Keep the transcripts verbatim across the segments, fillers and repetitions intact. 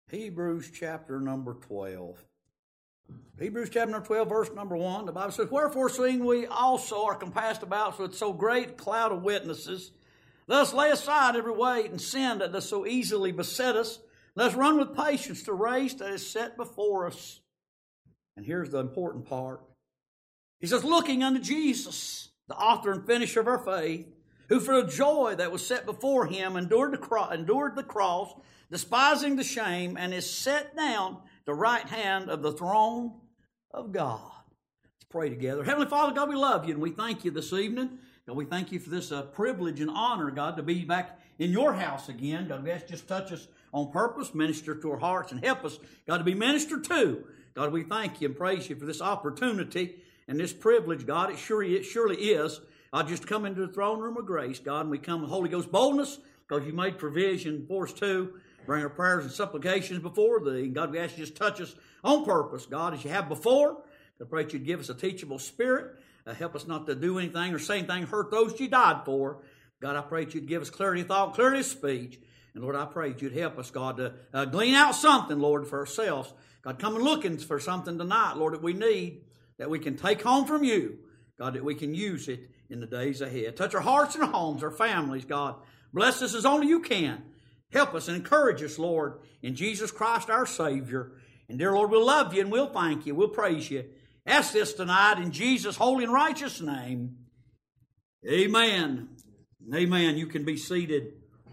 Hebrews chapter number twelve. Hebrews chapter number twelve, verse number one, the Bible says, "Wherefore, seeing we also are compassed about with so great a cloud of witnesses, let us lay aside every weight and sin that does so easily beset us. Let us run with patience the race that is set before us." And here's the important part. He says, "Looking unto Jesus, the author and finisher of our faith, who for the joy that was set before him endured the, cro- endured the cross, despising the shame, and is set down at the right hand of the throne of God." Let's pray together. Heavenly Father, God, we love you and we thank you this evening. God, we thank you for this uh, privilege and honor, God, to be back in your house again. God, we ask you just touch us on purpose, minister to our hearts, and help us, God, to be ministered to. God, we thank you and praise you for this opportunity and this privilege, God. It surely, it surely is. I just come into the throne room of grace, God, and we come with Holy Ghost boldness because you made provision for us to bring our prayers and supplications before thee. And God, we ask you just touch us on purpose, God, as you have before. I pray that you'd give us a teachable spirit. Uh, help us not to do anything or say anything hurt those you died for. God, I pray that you'd give us clarity of thought, clarity of speech. And Lord, I pray that you'd help us, God, to uh, glean out something, Lord, for ourselves. God, come and looking for something tonight, Lord, that we need, that we can take home from you. God, that we can use it in the days ahead. Touch our hearts and our homes, our families, God. Bless us as only you can. Help us and encourage us, Lord, in Jesus Christ our Savior. And dear Lord, we'll love you and we'll thank you. We'll praise you. Ask this tonight in Jesus' holy and righteous name. Amen. Amen. You can be seated.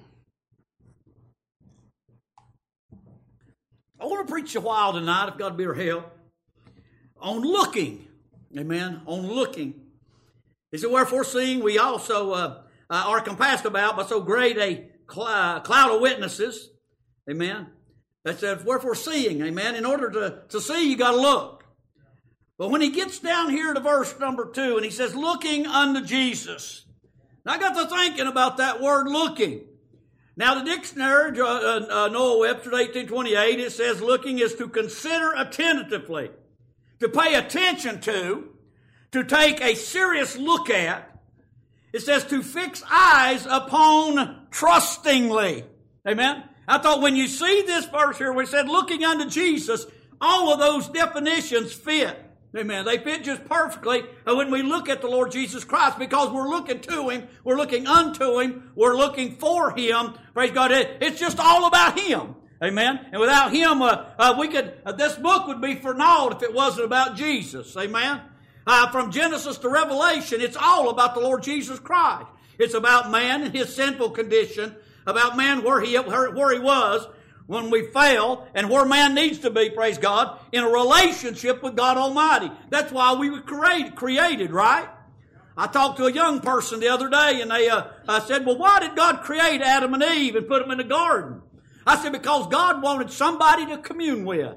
I want to preach a while tonight, if God be our help, on looking. Amen. On looking. He said, "Wherefore, seeing we also uh, uh, are compassed about by so great a cl- cloud of witnesses." Amen. That says, wherefore seeing. Amen. In order to, to see, you got to look. But when he gets down here to verse number two, and he says, "Looking unto Jesus." Now, I got to thinking about that word looking. Now, the dictionary, uh, uh, Noah Webster, eighteen twenty-eight, it says looking is to consider attentively, to pay attention to, to take a serious look at. It says to fix eyes upon trustingly. Amen. I thought when you see this verse here, where it said looking unto Jesus, all of those definitions fit. Amen. They fit just perfectly when we look at the Lord Jesus Christ, because we're looking to Him, we're looking unto Him, we're looking for Him. Praise God. It's just all about Him. Amen. And without Him, uh, uh, we could. Uh, this book would be for naught if it wasn't about Jesus. Amen. Uh, from Genesis to Revelation, it's all about the Lord Jesus Christ. It's about man and his sinful condition, about man where he where he was when we fail, and where man needs to be, praise God, in a relationship with God Almighty. That's why we were created, created, right? I talked to a young person the other day, and they uh, I said, "Well, why did God create Adam and Eve and put them in the garden?" I said, "Because God wanted somebody to commune with."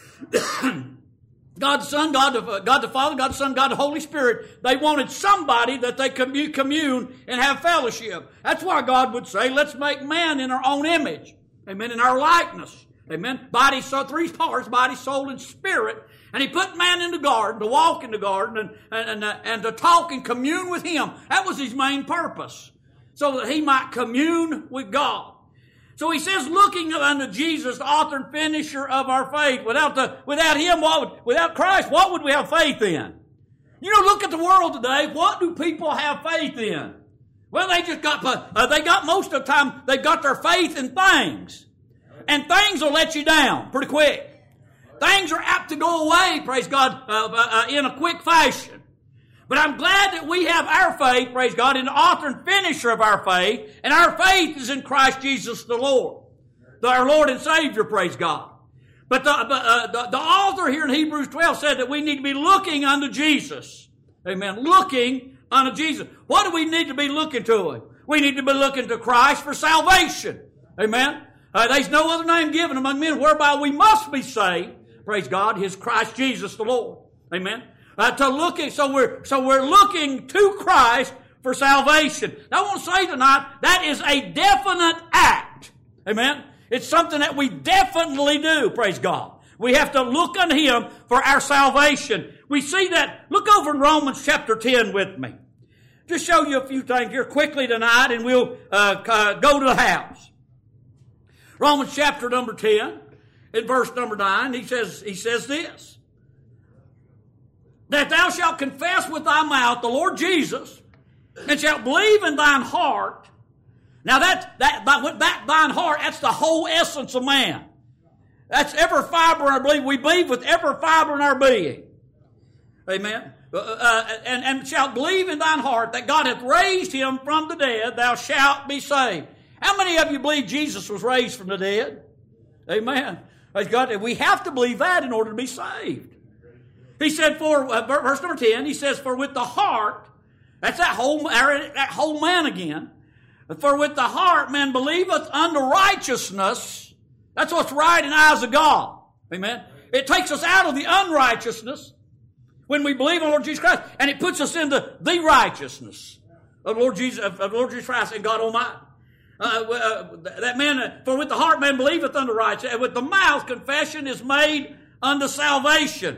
God the Son, God the, God the Father, God the Son, God the Holy Spirit. They wanted somebody that they could commune and have fellowship. That's why God would say, "Let's make man in our own image." Amen. In our likeness. Amen. Body, so three parts, body, soul, and spirit. And He put man in the garden to walk in the garden and, and, and, uh, and to talk and commune with Him. That was His main purpose. So that He might commune with God. So He says, looking unto Jesus, the author and finisher of our faith. Without the, without Him, what would, without Christ, what would we have faith in? You know, look at the world today. What do people have faith in? Well, they just got, uh, they got most of the time, they've got their faith in things. And things will let you down pretty quick. Things are apt to go away, praise God, uh, uh, in a quick fashion. But I'm glad that we have our faith, praise God, in the author and finisher of our faith. And our faith is in Christ Jesus the Lord. Our Lord and Savior, praise God. But the, uh, the, the author here in Hebrews twelve said that we need to be looking unto Jesus. Amen. Looking unto Jesus. What do we need to be looking to Him? We need to be looking to Christ for salvation. Amen. Uh, there's no other name given among men whereby we must be saved. Praise God. His Christ Jesus the Lord. Amen. Uh, to look at, so we're so we're looking to Christ for salvation. Now, I want to say tonight that is a definite act. Amen. It's something that we definitely do. Praise God. We have to look unto Him for our salvation. We see that. Look over in Romans chapter ten with me. Just show you a few things here quickly tonight, and we'll uh, uh, go to the house. Romans chapter number ten. in verse number nine, he says, he says this, that thou shalt confess with thy mouth the Lord Jesus, and shalt believe in thine heart. Now that, that, that, that thine heart, that's the whole essence of man. That's every fiber, I believe. We believe with every fiber in our being. Amen. Uh, uh, and, and shalt believe in thine heart that God hath raised him from the dead, thou shalt be saved. How many of you believe Jesus was raised from the dead? Amen. God, we have to believe that in order to be saved. He said, for uh, verse number ten, he says, for with the heart, that's that whole, that whole man again, for with the heart man believeth unto righteousness. That's what's right in the eyes of God. Amen. It takes us out of the unrighteousness when we believe in the Lord Jesus Christ, and it puts us into the righteousness of Lord Jesus, of, of Lord Jesus Christ and God Almighty. Uh, uh, that man, uh, for with the heart man believeth unto righteousness, and with the mouth confession is made unto salvation.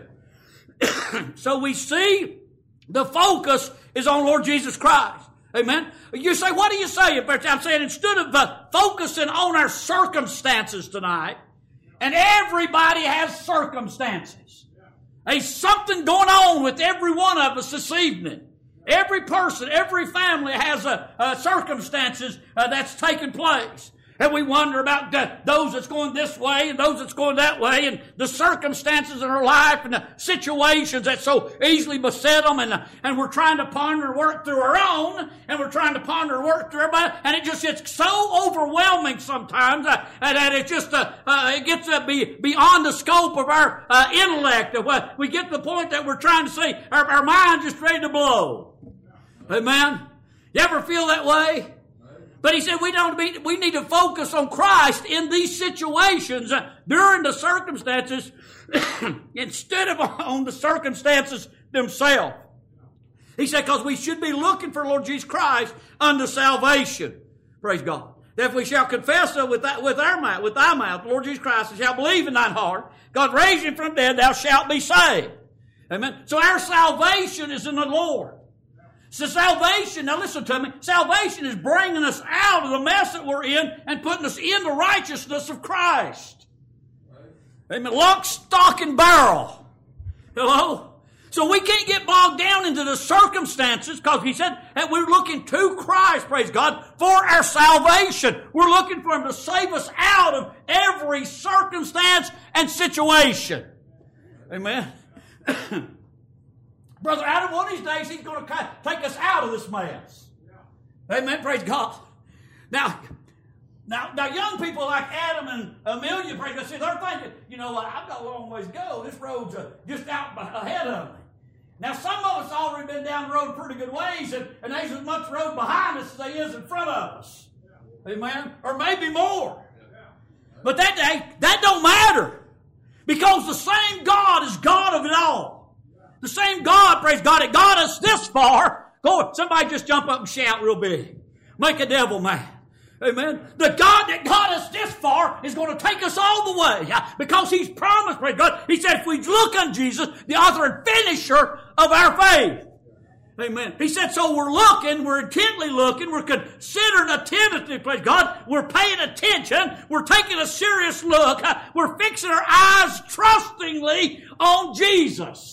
So we see the focus is on Lord Jesus Christ. Amen. You say, what do you say? I'm saying instead of uh, focusing on our circumstances tonight, and everybody has circumstances. There's something going on with every one of us this evening. Every person, every family has a, a circumstances uh, that's taking place. And we wonder about uh, those that's going this way and those that's going that way, and the circumstances in our life and the situations that so easily beset them, and, uh, and we're trying to ponder and work through our own, and we're trying to ponder and work through everybody, and it just gets so overwhelming sometimes uh, that it just uh, uh, it gets uh, be, beyond the scope of our uh, intellect. Of what we get to the point that we're trying to say our, our mind just ready to blow. Amen. You ever feel that way? But he said we don't be, we need to focus on Christ in these situations uh, during the circumstances instead of on the circumstances themselves. He said because we should be looking for Lord Jesus Christ unto salvation. Praise God. That if we shall confess uh, with that, with our mouth, with thy mouth, Lord Jesus Christ, and shall believe in thine heart, God raised him from the dead, thou shalt be saved. Amen. So our salvation is in the Lord. So salvation, now listen to me, salvation is bringing us out of the mess that we're in and putting us in the righteousness of Christ. Amen. Lock, stock, and barrel. Hello? So we can't get bogged down into the circumstances because he said that we're looking to Christ, praise God, for our salvation. We're looking for him to save us out of every circumstance and situation. Amen. Brother Adam, one of these days, he's going to take us out of this mess. Yeah. Amen. Praise God. Now, now, now, young people like Adam and Amelia, praise God, see, they're thinking, you know, I've got a long ways to go. This road's uh, just out ahead of me. Now, some of us already been down the road pretty good ways, and, and there's as much road behind us as there is in front of us. Yeah. Amen. Or maybe more. Yeah. But that day, that don't matter. Because the same God is God of it all. The same God, praise God, that got us this far. Go, somebody just jump up and shout real big. Make a devil mad. Amen. The God that got us this far is going to take us all the way. Because he's promised, praise God. He said if we look on Jesus, the author and finisher of our faith. Amen. He said, so we're looking, we're intently looking, we're considering attentively, praise God. We're paying attention. We're taking a serious look. We're fixing our eyes trustingly on Jesus.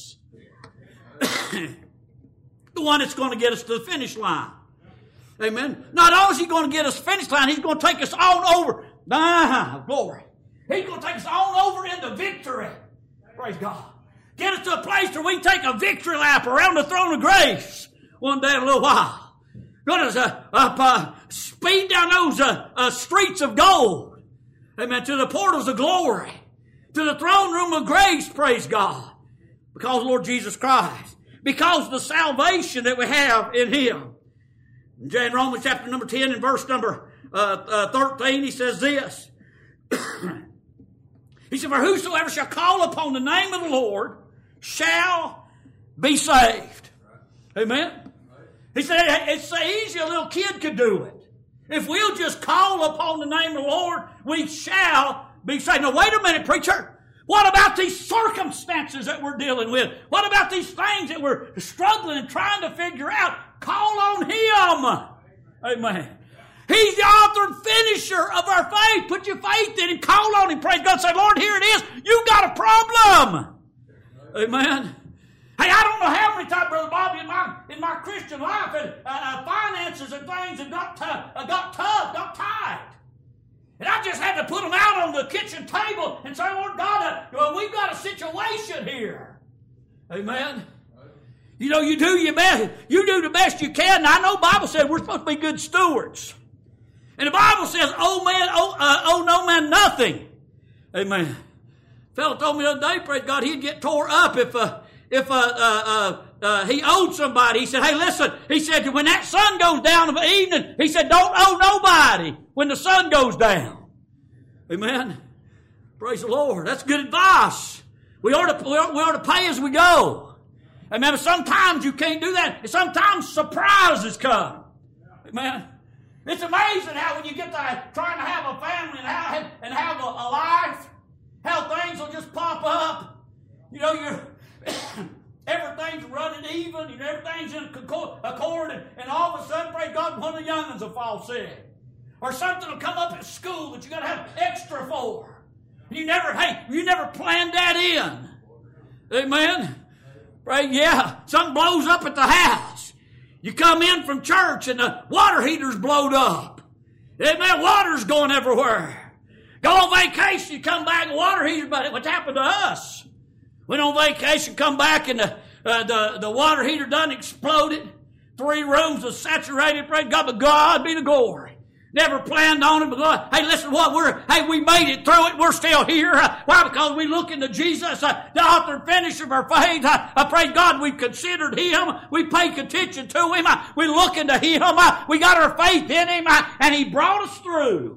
The one that's going to get us to the finish line. Amen. Not only is he going to get us to the finish line, he's going to take us on over. Ah, glory. He's going to take us on over into victory. Praise God. Get us to a place where we can take a victory lap around the throne of grace one day in a little while. Going to uh, up, uh, speed down those uh, uh, streets of gold. Amen. To the portals of glory. To the throne room of grace, praise God. Because of Lord Jesus Christ. Because of the salvation that we have in him. In Romans chapter number ten and verse number uh, uh, thirteen, he says this. He said, for whosoever shall call upon the name of the Lord shall be saved. Amen. He said, it's so easy a little kid could do it. If we'll just call upon the name of the Lord, we shall be saved. Now wait a minute, preacher. What about these circumstances that we're dealing with? What about these things that we're struggling and trying to figure out? Call on him. Amen. He's the author and finisher of our faith. Put your faith in Him. Call on Him. Praise God. Say, Lord, here it is. You've got a problem. Amen. Hey, I don't know how many times, Brother Bobby, in my in my Christian life, and uh, finances and things have got tough, uh, got tough, got tight. And I just had to put them out on the kitchen table and say, Lord God, uh, well, we've got a situation here. Amen. You know, you do your best. You do the best you can. And I know the Bible says we're supposed to be good stewards. And the Bible says, oh man, oh, uh, oh no man nothing. Amen. A fellow told me the other day, praise God, he'd get tore up if uh, if uh, uh, uh, uh, he owed somebody. He said, hey, listen, he said, when that sun goes down in the evening, he said, don't owe nobody when the sun goes down. Amen. Praise the Lord. That's good advice. We ought to, we ought, we ought to pay as we go. Amen. Sometimes you can't do that. Sometimes surprises come. Amen. It's amazing how when you get to trying to have a family and have, and have a, a life, how things will just pop up. You know, you're everything's running even, and everything's in accord, and, and all of a sudden, praise God, one of the young'uns will fall sick. Or something will come up at school that you got to have extra for. You never, hey, you never planned that in. Amen. Right? Yeah, something blows up at the house. You come in from church and the water heater's blowed up. Amen. Water's going everywhere. Go on vacation, you come back and water heater's, but what's happened to us? Went on vacation, come back and the uh, the, the water heater done exploded. Three rooms was saturated. Praise God, but God be the glory. Never planned on it, but God, hey, listen, what we're, hey, we made it through it. We're still here. Uh, why? Because we look into Jesus, uh, the author and finisher of our faith. Uh, I praise God, we've considered Him. We paid attention to Him. Uh, we look into Him. Uh, we got our faith in Him, uh, and He brought us through.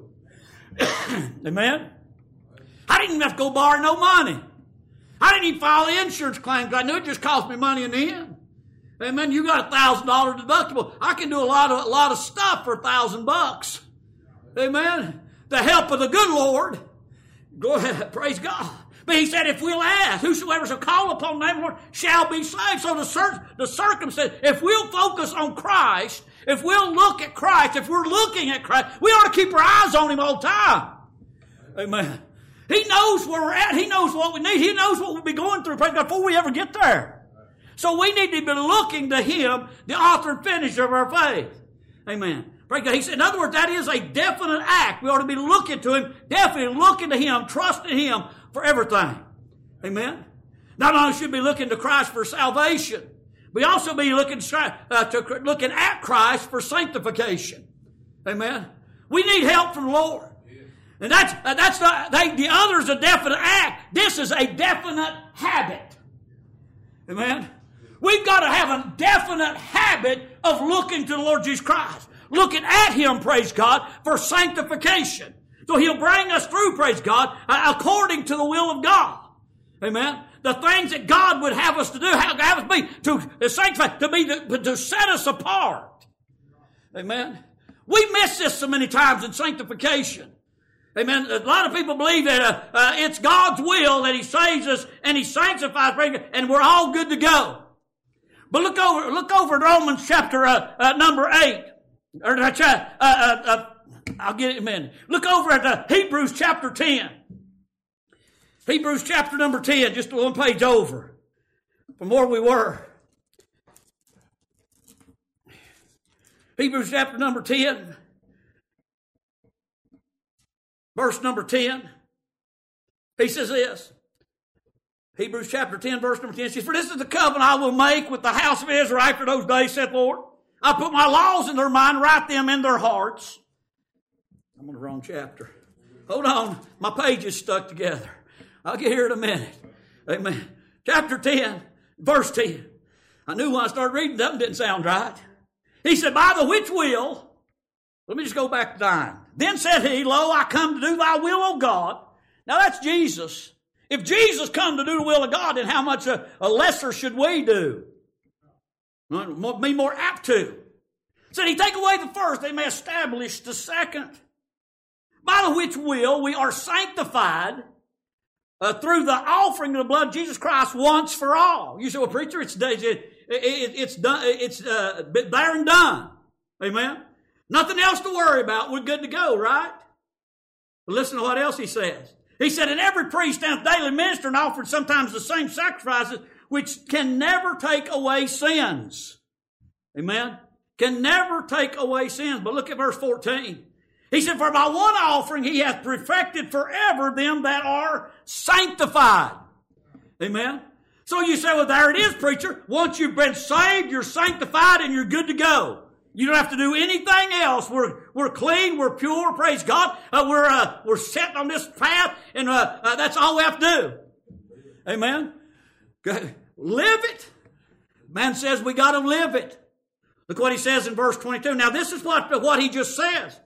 Amen. I didn't even have to go borrow no money. I didn't even file the insurance claim because I knew it just cost me money in the end. Amen. You got a thousand dollar deductible. I can do a lot of a lot of stuff for a thousand bucks. Amen. The help of the good Lord. Go ahead. Praise God. But He said, if we'll ask, whosoever shall call upon the name of the Lord shall be saved. So the, cir- the circumstance, if we'll focus on Christ, if we'll look at Christ, if we're looking at Christ, we ought to keep our eyes on Him all the time. Amen. He knows where we're at. He knows what we need. He knows what we'll be going through, praise God, before we ever get there. So we need to be looking to Him, the author and finisher of our faith. Amen. Praise God. He said, in other words, that is a definite act. We ought to be looking to Him, definitely looking to Him, trusting Him for everything. Amen. Not only should we be looking to Christ for salvation, we also be looking uh, to looking at Christ for sanctification. Amen. We need help from the Lord. And that's, uh, that's not, they, the other is a definite act. This is a definite habit. Amen. We've got to have a definite habit of looking to the Lord Jesus Christ. Looking at Him, praise God, for sanctification. So He'll bring us through, praise God, uh, according to the will of God. Amen. The things that God would have us to do, have, have us be, to sanctify, to be, to, to set us apart. Amen. We miss this so many times in sanctification. Amen. A lot of people believe that uh, uh, it's God's will that He saves us and He sanctifies, and we're all good to go. But look over, look over at Romans chapter uh, uh, number eight. Or uh, uh, uh, I'll get it in a minute. Look over at uh, Hebrews chapter ten. Hebrews chapter number ten, just one page over from where we were. Hebrews chapter number ten. Verse number ten, he says this. Hebrews chapter ten, verse number ten, he says, for this is the covenant I will make with the house of Israel after those days, saith the Lord. I'll put my laws in their mind, write them in their hearts. I'm on the wrong chapter. Hold on, my page is stuck together. I'll get here in a minute. Amen. Chapter ten, verse ten. I knew when I started reading that didn't sound right. He said, by the which will, let me just go back to nine. Then said he, lo, I come to do thy will, O God. Now that's Jesus. If Jesus come to do the will of God, then how much a, a lesser should we do? Be more apt to. Said he, take away the first, they may establish the second. By the which will we are sanctified uh, through the offering of the blood of Jesus Christ once for all. You say, well, preacher, it's it, it, it's done, it's uh, there and done. Amen. Nothing else to worry about. We're good to go, right? But listen to what else he says. He said, and every priest stands daily ministering, offering sometimes the same sacrifices, which can never take away sins. Amen? Can never take away sins. But look at verse fourteen. He said, for by one offering he hath perfected forever them that are sanctified. Amen? So you say, well, there it is, preacher. Once you've been saved, you're sanctified and you're good to go. You don't have to do anything else. We're we're clean. We're pure. Praise God. Uh, we're uh, we're set on this path, and uh, uh, that's all we have to do. Amen. Live it. Man says we got to live it. Look what he says in verse twenty-two. Now this is what what he just says.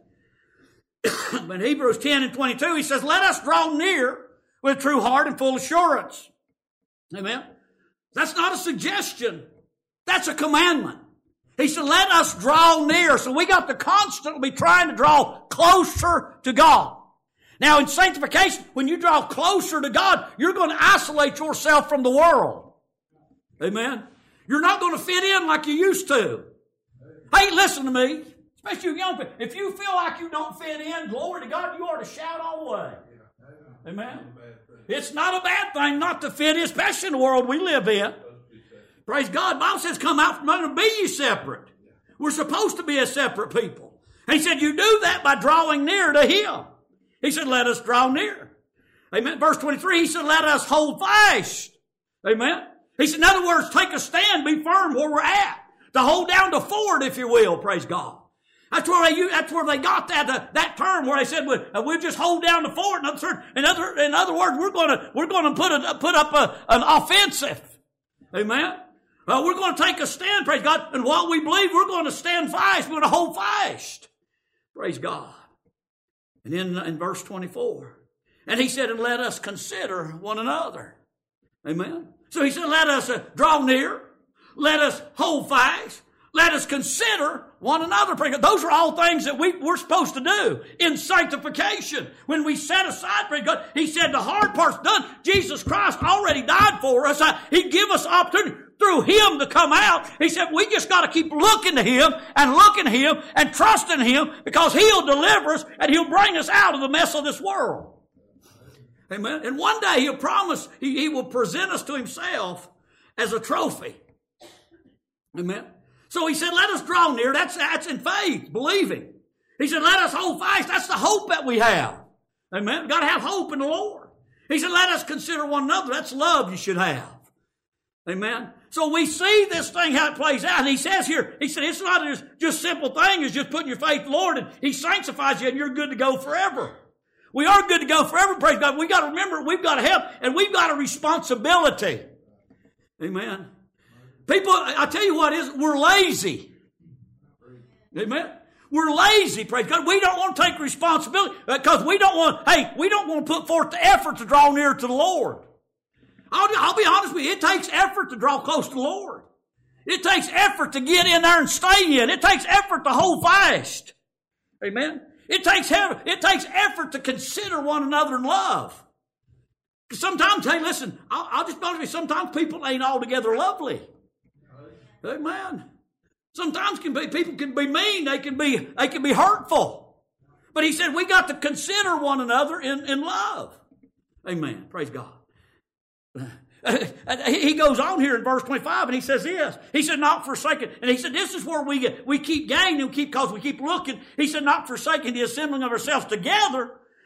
In Hebrews ten and twenty-two, he says, "Let us draw near with true heart and full assurance." Amen. That's not a suggestion. That's a commandment. He said, let us draw near. So we got to constantly be trying to draw closer to God. Now in sanctification, when you draw closer to God, you're going to isolate yourself from the world. Amen. You're not going to fit in like you used to. Hey, listen to me. Especially you young people. If you feel like you don't fit in, glory to God, you ought to shout all the way. Amen. It's not a bad thing not to fit in, especially in the world we live in. Praise God. The Bible says, come out from among them, be ye separate. We're supposed to be a separate people. And he said, you do that by drawing near to him. He said, let us draw near. Amen. Verse twenty-three, he said, let us hold fast. Amen. He said, in other words, take a stand, be firm where we're at. To hold down the fort, if you will. Praise God. That's where they, that's where they got that, uh, that term where they said, we'll, uh, we'll just hold down the fort. In other, in other, in other words, we're going to, we're going to put a, put up a, an offensive. Amen. Uh, we're going to take a stand, praise God, and what we believe, we're going to stand fast. We're going to hold fast. Praise God. And then in verse twenty-four, and he said, and let us consider one another. Amen. So he said, let us uh, draw near. Let us hold fast. Let us consider one another. Praise God. Those are all things that we, we're supposed to do in sanctification. When we set aside, praise God, he said the hard part's done. Jesus Christ already died for us. Uh, he give us opportunity through him to come out. He said we just got to keep looking to him and looking to him and trusting him because he'll deliver us and he'll bring us out of the mess of this world. Amen. And one day he'll promise he, he will present us to himself as a trophy. Amen. So he said, let us draw near. That's, that's in faith, believing. He said, let us hold fast. That's the hope that we have. Amen. We've got to have hope in the Lord. He said, let us consider one another. That's love you should have. Amen. So we see this thing, how it plays out. And he says here, he said, it's not just, just simple thing as just putting your faith in the Lord and he sanctifies you and you're good to go forever. We are good to go forever, praise God. We've got to remember, we've got to help and we've got a responsibility. Amen. People, I tell you what it is, we're lazy. Amen. We're lazy, praise God. We don't want to take responsibility because we don't want, hey, we don't want to put forth the effort to draw near to the Lord. I'll, I'll be honest with you, it takes effort to draw close to the Lord. It takes effort to get in there and stay in. It takes effort to hold fast. Amen. It takes, it takes effort to consider one another in love. Sometimes, hey, listen, I'll, I'll just be honest with you, sometimes people ain't altogether lovely. Amen. Sometimes can be, people can be mean. They can be, they can be hurtful. But he said we got to consider one another in, in love. Amen. Praise God. He goes on here in verse twenty-five and he says this. He said, not forsaken. And he said, this is where we get, we keep gaining, we keep, because we keep looking. He said, not forsaking the assembling of ourselves together,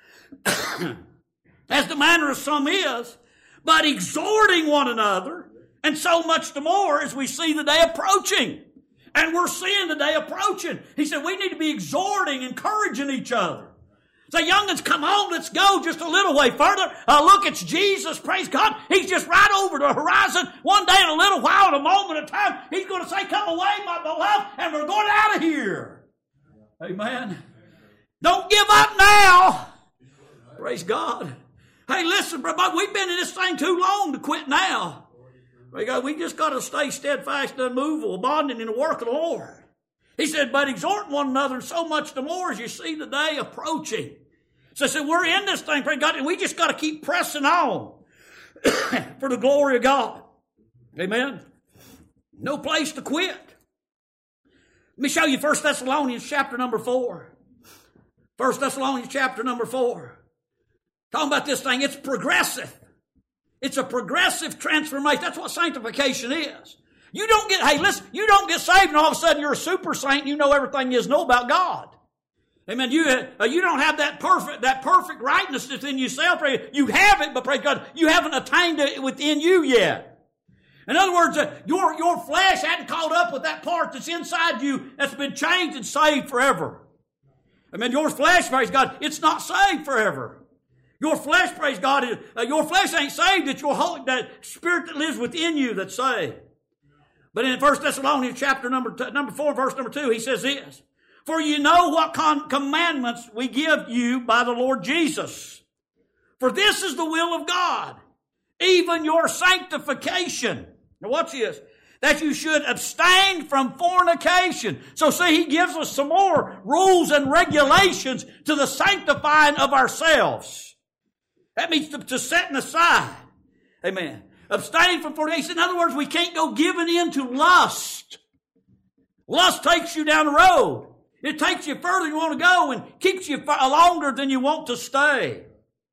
as the manner of some is, but exhorting one another, and so much the more as we see the day approaching. And we're seeing the day approaching. He said, we need to be exhorting, encouraging each other. Say, young'uns, come on, let's go just a little way further. Uh, look, it's Jesus, praise God. He's just right over the horizon. One day in a little while, in a moment of time, he's going to say, come away, my beloved, and we're going out of here. Amen. Don't give up now. Praise God. Hey, listen, brother, we've been in this thing too long to quit now. We just got to stay steadfast and unmovable, abiding in the work of the Lord. He said, but exhort one another so much the more as you see the day approaching. So I said, we're in this thing, praise God, and we just got to keep pressing on for the glory of God. Amen. No place to quit. Let me show you First Thessalonians chapter number four. First Thessalonians chapter number four. Talking about this thing, it's progressive. It's a progressive transformation. That's what sanctification is. You don't get, hey, listen, you don't get saved and all of a sudden you're a super saint and you know everything you know about God. Amen. You, uh, you don't have that perfect, that perfect rightness that's in yourself. You have it, but praise God, you haven't attained it within you yet. In other words, uh, your, your flesh hadn't caught up with that part that's inside you that's been changed and saved forever. Amen. Your flesh, praise God, it's not saved forever. Your flesh, praise God, is, uh, your flesh ain't saved. It's your Holy, that Spirit that lives within you that's saved. But in First Thessalonians chapter number, t- number four, verse number two, he says this. For you know what con- commandments we give you by the Lord Jesus. For this is the will of God, even your sanctification. Now watch this. That you should abstain from fornication. So see, he gives us some more rules and regulations to the sanctifying of ourselves. That means to, to setting aside. Amen. Abstain from fornication. In other words, we can't go giving in to lust. Lust takes you down the road. It takes you further than you want to go and keeps you longer than you want to stay.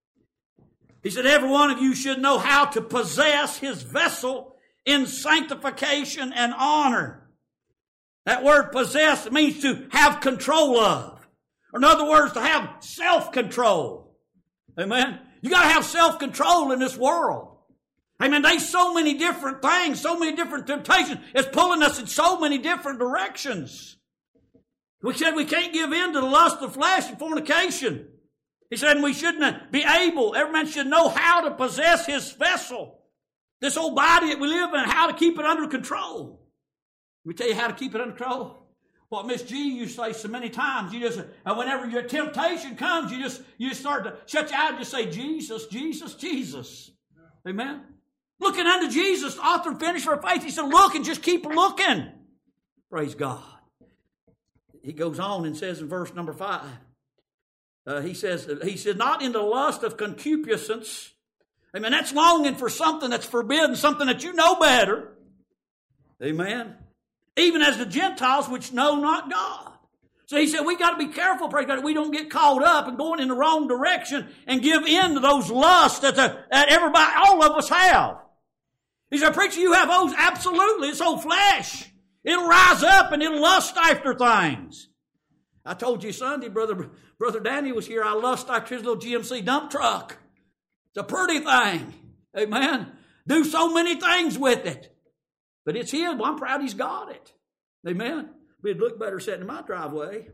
He said, every one of you should know how to possess his vessel in sanctification and honor. That word possess means to have control of. Or in other words, to have self-control. Amen. You got to have self-control in this world. Amen. There's so many different things, so many different temptations. It's pulling us in so many different directions. We said we can't give in to the lust of flesh and fornication. He said we shouldn't be able, every man should know how to possess his vessel. This old body that we live in, how to keep it under control. Let me tell you how to keep it under control. What Miss G used to say so many times, you just, and whenever your temptation comes, you just, you just start to shut your eyes and just say, Jesus, Jesus, Jesus. Amen. Looking unto Jesus, the author and finisher of faith. He said, look and just keep looking. Praise God. He goes on and says in verse number five, uh, he says, he said, not in the lust of concupiscence. Amen. That's longing for something that's forbidden, something that you know better. Amen. Even as the Gentiles which know not God. So he said we got to be careful, praise God, that we don't get caught up and going in the wrong direction and give in to those lusts that, the, that everybody, all of us have. He said, preacher, you have those? Absolutely. It's old flesh. It'll rise up and it'll lust after things. I told you Sunday, brother, brother Danny was here. I lust after his little G M C dump truck. It's a pretty thing. Amen. Do so many things with it. But it's his. Well, I'm proud he's got it. Amen. But it'd look better sitting in my driveway.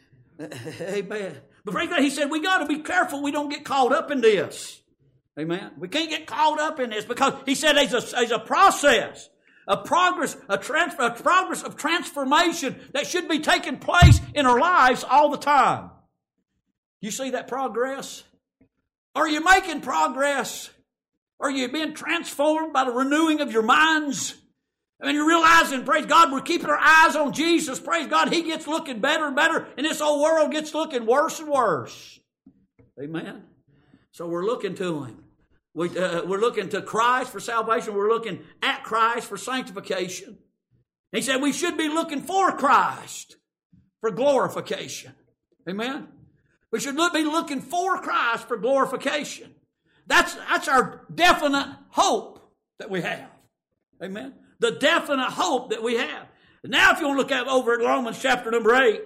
Amen. But praise God, he said we got to be careful we don't get caught up in this. Amen. We can't get caught up in this because he said there's a, there's a process. A progress, a, transfer, a progress of transformation that should be taking place in our lives all the time. You see that progress? Are you making progress? Are you being transformed by the renewing of your minds? I mean, you're realizing, praise God, we're keeping our eyes on Jesus. Praise God, he gets looking better and better, and this whole world gets looking worse and worse. Amen? So we're looking to him. We, uh, we're looking to Christ for salvation. We're looking at Christ for sanctification. He said we should be looking for Christ for glorification. Amen? We should look, be looking for Christ for glorification. That's, that's our definite hope that we have. Amen? The definite hope that we have. And now if you want to look at over at Romans chapter number eight,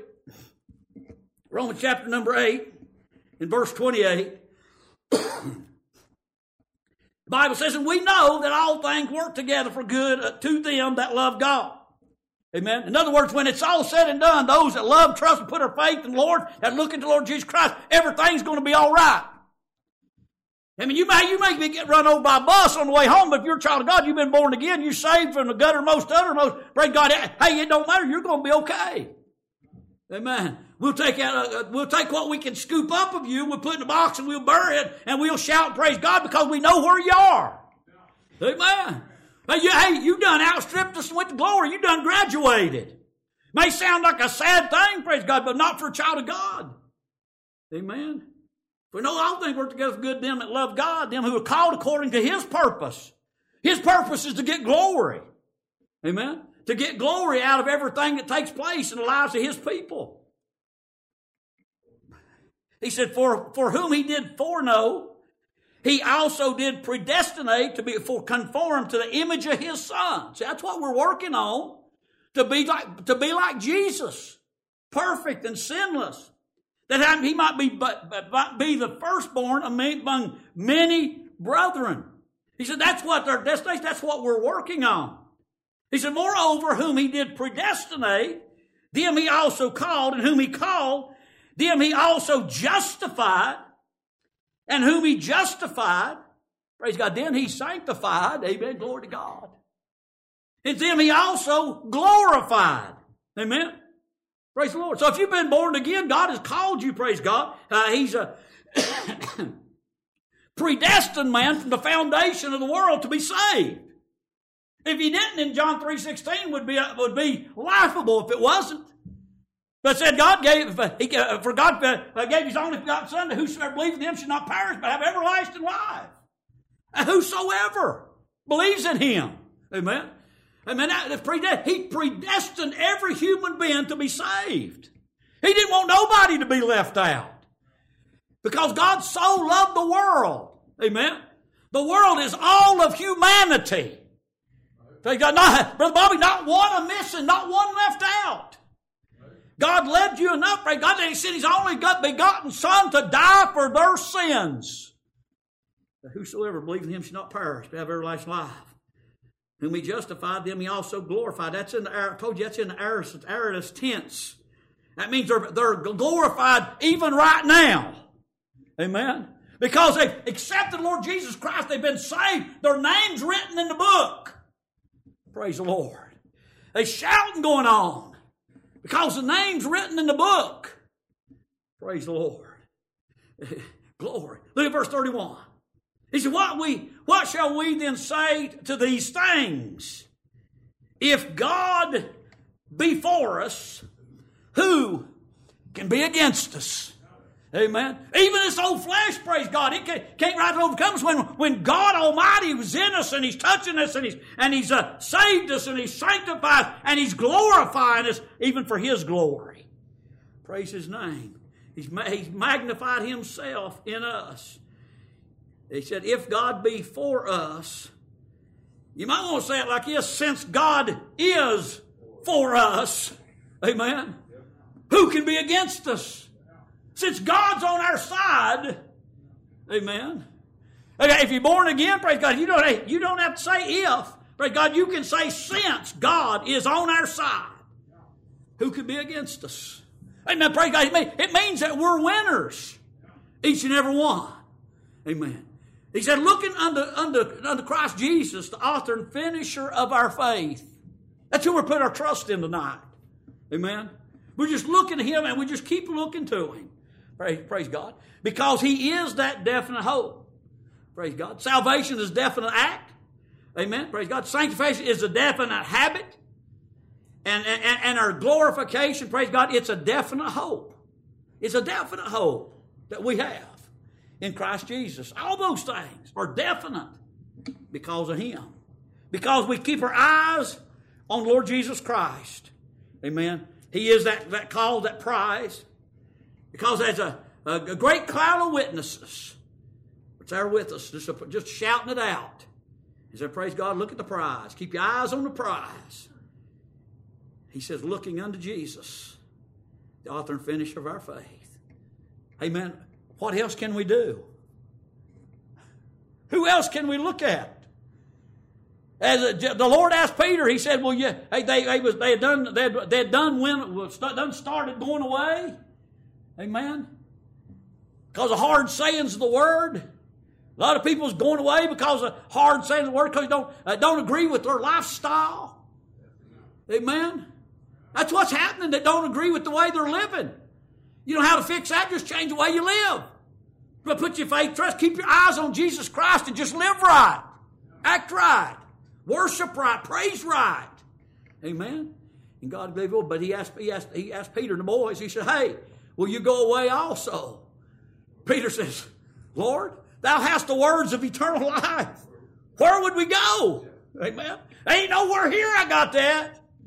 Romans chapter number eight, in verse twenty-eight, the Bible says, and we know that all things work together for good to them that love God. Amen. In other words, when it's all said and done, those that love, trust, and put their faith in the Lord, that look into the Lord Jesus Christ, everything's going to be all right. I mean, you may, you may get run over by a bus on the way home, but if you're a child of God, you've been born again, you're saved from the guttermost to uttermost. Praise God. Hey, it don't matter. You're going to be okay. Amen. We'll take out, uh, we'll take what we can scoop up of you, we'll put in a box and we'll bury it, and we'll shout and praise God because we know where you are. Amen. Hey, you, hey, you done outstripped us and went to glory. You done graduated. May sound like a sad thing, praise God, but not for a child of God. Amen. For we know all things work together for good to them that love God, them who are called according to his purpose. His purpose is to get glory. Amen. to get glory out of everything that takes place in the lives of His people. He said, for, for whom He did foreknow, He also did predestinate to be for conformed to the image of His Son. See, that's what we're working on, to be like, to be like Jesus, perfect and sinless. That He might be, but, but be the firstborn among many brethren. He said, that's what their destination, that's what we're working on. He said, moreover, whom He did predestinate, them He also called, and whom He called, them He also justified, and whom He justified, praise God, then He sanctified, amen, glory to God. And them He also glorified, amen. Praise the Lord. So if you've been born again, God has called you, praise God. Uh, he's a predestined man from the foundation of the world to be saved. If He didn't, in John three sixteen would be, would be laughable if it wasn't. But it said God gave, he, for God gave His only begotten Son, that whosoever believes in Him should not perish, but have everlasting life. And whosoever believes in Him. Amen. Amen. He predestined every human being to be saved. He didn't want nobody to be left out. Because God so loved the world. Amen. The world is all of humanity. God, not, Brother Bobby, not one missing, not one left out. God loved you enough, pray God, that He sent His only begotten Son to die for their sins. That whosoever believes in Him should not perish, but have everlasting life. Whom He justified, them He also glorified. That's in the, I told you that's in the aorist, aorist tense. That means they're, they're glorified even right now. Amen. Because they've accepted the Lord Jesus Christ, they've been saved. Their name's written in the book. Praise the Lord. There's shouting going on because the name's written in the book. Praise the Lord. Glory. Look at verse thirty-one. He said, what, we, what shall we then say to these things? If God be for us, who can be against us? Amen. Even this old flesh, praise God, it can't, can't right overcome us when, when God Almighty was in us and He's touching us and He's, and he's uh, saved us and He's sanctified and He's glorifying us even for His glory. Praise His name. He's, he's magnified Himself in us. He said, if God be for us, you might want to say it like this, since God is for us, amen, who can be against us? Since God's on our side, amen. Okay, if you're born again, praise God, you don't, you don't have to say if. Praise God, you can say since God is on our side, who can be against us? Amen, praise God. It means that we're winners, each and every one. Amen. He said, looking unto, unto, unto Christ Jesus, the author and finisher of our faith. That's who we're putting our trust in tonight. Amen. We're just looking to Him and we just keep looking to Him. Praise, praise God. Because He is that definite hope. Praise God. Salvation is a definite act. Amen. Praise God. Sanctification is a definite habit. And, and, and our glorification, praise God, it's a definite hope. It's a definite hope that we have in Christ Jesus. All those things are definite because of Him. Because we keep our eyes on Lord Jesus Christ. Amen. He is that, that call, that prize. Because there's a, a, a great cloud of witnesses that's there with us, just, just shouting it out. He said, praise God, look at the prize. Keep your eyes on the prize. He says, looking unto Jesus, the author and finisher of our faith. Amen. What else can we do? Who else can we look at? As a, the Lord asked Peter, He said, "Well, yeah, they they, they, was, they had done they had, they had done when done started going away." Amen. Because of hard sayings of the word, a lot of people's going away because of hard sayings of the word because they don't uh, don't agree with their lifestyle. Amen. That's what's happening. They don't agree with the way they're living. You know how to fix that? Just change the way you live. But put your faith, trust, keep your eyes on Jesus Christ and just live right. Act right. Worship right. Praise right. Amen. And God gave it. But he asked, he asked, he asked Peter and the boys, he said, hey, will you go away also? Peter says, Lord, thou hast the words of eternal life. Where would we go? Amen. Ain't nowhere here I got that.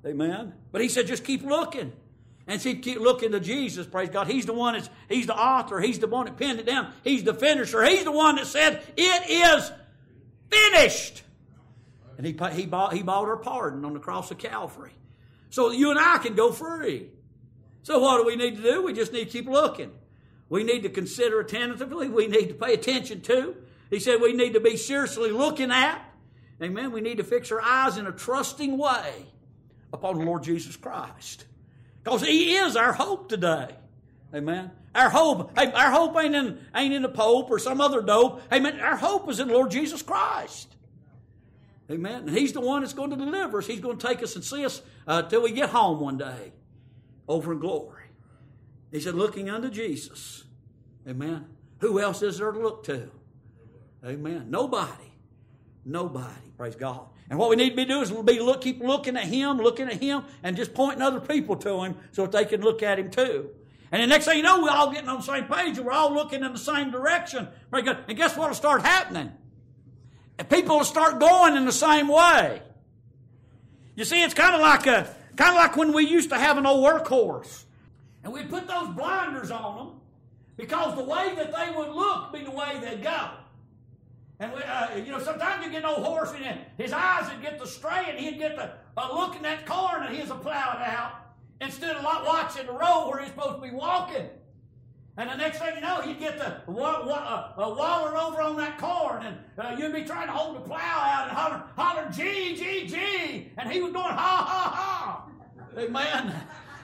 Amen. But he said, just keep looking. And see, keep looking to Jesus, praise God. He's the one that's, he's the author. He's the one that penned it down. He's the finisher. He's the one that said, it is finished. And he, he, bought, he bought our pardon on the cross of Calvary. So that you and I can go free. So what do we need to do? We just need to keep looking. We need to consider attentively. We need to pay attention to. He said we need to be seriously looking at. Amen. We need to fix our eyes in a trusting way upon the Lord Jesus Christ. Because He is our hope today. Amen. Our hope, hey, our hope ain't in, ain't in the Pope or some other dope. Amen. Our hope is in the Lord Jesus Christ. Amen. And He's the one that's going to deliver us. He's going to take us and see us uh, till we get home one day over in glory. He said, looking unto Jesus. Amen. Who else is there to look to? Amen. Nobody. Nobody. Praise God. And what we need to be doing is be look, keep looking at Him, looking at Him, and just pointing other people to Him so that they can look at Him too. And the next thing you know, we're all getting on the same page and we're all looking in the same direction. Praise God. And guess what will start happening? And people will start going in the same way. You see, it's kind of like a kind of like when we used to have an old workhorse. And we'd put those blinders on them because the way that they would look be the way they'd go. And, we, uh, you know, sometimes you get an old horse and his eyes would get to stray and he'd get to uh, look in that corn and he's a plowing out instead of like watching the road where he's supposed to be walking. And the next thing you know, he'd get to wa- wa- uh, uh, wallering over on that corn and uh, you'd be trying to hold the plow out and holler, holler, gee, gee, gee. And he was going, ha, ha, ha. Amen.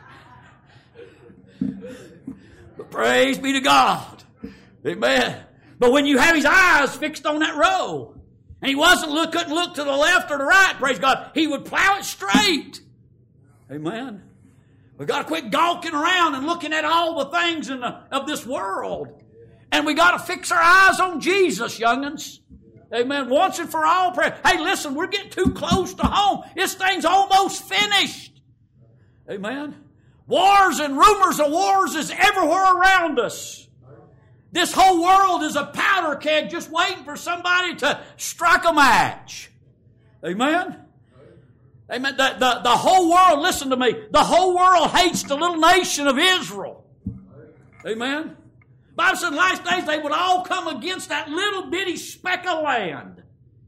But praise be to God. Amen. But when you have his eyes fixed on that road, and he wasn't look, couldn't look to the left or the right, praise God, he would plow it straight. Amen. We got to quit gawking around and looking at all the things in the, of this world. And we got to fix our eyes on Jesus, young'uns. Amen. Once and for all. Pray. Hey, listen, we're getting too close to home. This thing's almost finished. Amen. Wars and rumors of wars is everywhere around us. This whole world is a powder keg just waiting for somebody to strike a match. Amen? Amen. The, the, the whole world, listen to me, the whole world hates the little nation of Israel. Amen? The Bible said in the last days they would all come against that little bitty speck of land.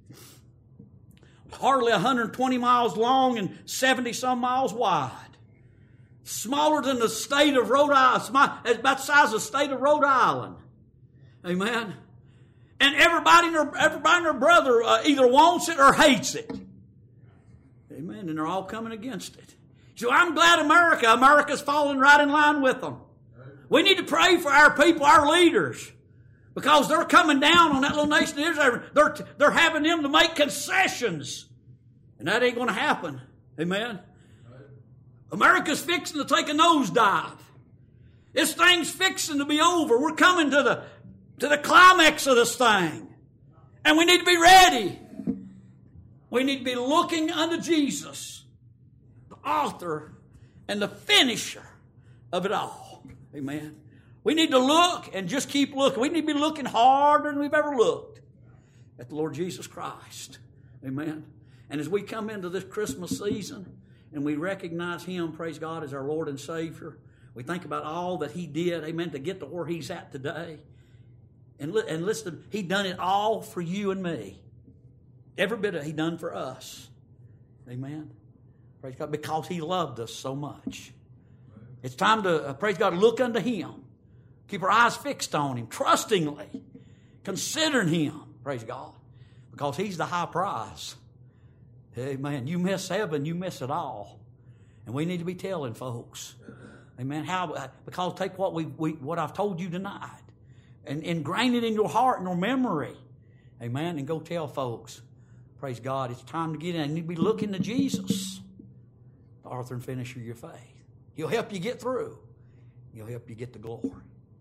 Hardly one hundred twenty miles long and seventy some miles wide. Smaller than the state of Rhode Island. It's about the size of the state of Rhode Island. Amen. And everybody and their, everybody and their brother uh, either wants it or hates it. Amen. And they're all coming against it. So I'm glad America, America's falling right in line with them. We need to pray for our people, our leaders. Because they're coming down on that little nation of Israel. They're, they're having them to make concessions. And that ain't going to happen. Amen. America's fixing to take a nosedive. This thing's fixing to be over. We're coming to the to the climax of this thing. And we need to be ready. We need to be looking unto Jesus, the author and the finisher of it all. Amen. We need to look and just keep looking. We need to be looking harder than we've ever looked at the Lord Jesus Christ. Amen. And as we come into this Christmas season and we recognize Him, praise God, as our Lord and Savior, we think about all that He did, amen, to get to where He's at today. And, li- and listen, He done it all for you and me. Every bit of it He done for us. Amen. Praise God, because He loved us so much. It's time to, uh, praise God, look unto Him. Keep our eyes fixed on Him, trustingly, considering Him, praise God, because He's the high prize. Amen. You miss heaven, you miss it all. And we need to be telling folks. Amen. How? Because take what we, we what I've told you tonight and ingrain it in your heart and your memory. Amen. And go tell folks. Praise God. It's time to get in. You need to be looking to Jesus, the author and finisher of your faith. He'll help you get through. He'll help you get the glory.